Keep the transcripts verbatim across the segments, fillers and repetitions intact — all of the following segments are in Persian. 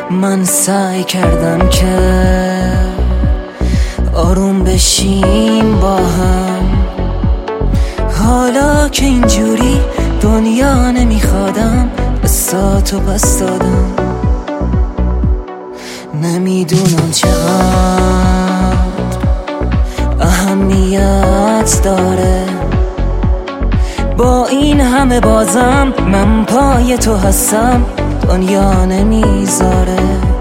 من سعی کردم که آروم بشیم با هم، حالا که اینجوری دنیا نمیخوادم قصاتو پس دادم. نمیدونم چقدر اهمیت داره با این همه بازم من پای تو هستم، دنیا نمیذاره.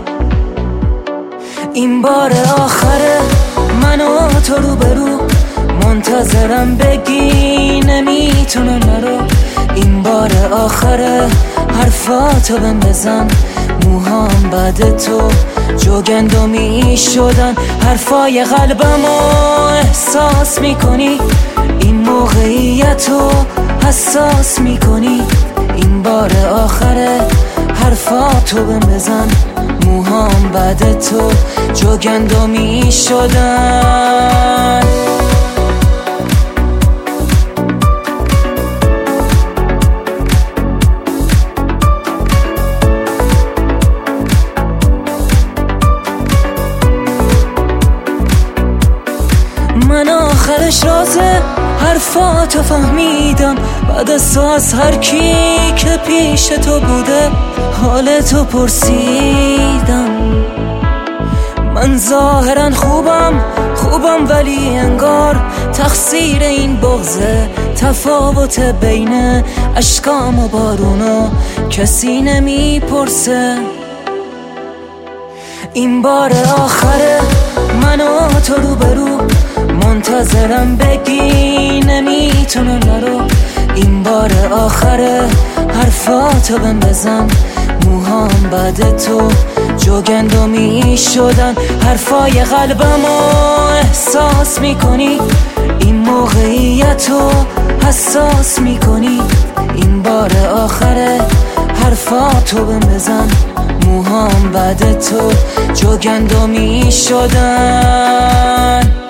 این بار آخره من و تو رو برو، منتظرم بگی نمیتونم نرو. این بار آخره حرفاتو بهم بزن، موهام بعد تو جوگندمی شدن. حرفای قلبمو احساس میکنی، این موقعیتو حساس میکنی. این بار آخره حرفاتو بهم بزن، موهام بعد تو جوگندمی شدن. من آخرش رازه حرفاتو فهمیدم، بعد از تو از هر کی که پیش تو بوده حالتو پرسیدم. من ظاهرا خوبم خوبم ولی انگار تقصیر این بغضه، تفاوت بین اشکام و بارونو کسی نمیپرسه. این بار آخره من و تو رو برو، منتظرم بگی نمیتونم نرو. این بار آخره حرفاتو بهم بزن، موهام بعد تو جوگندمی شدن. حرفای قلبمو احساس میکنی، این موقعیتو حساس میکنی. این بار آخره حرفاتو بهم بزن، موهام بعد تو جوگندمی شدن.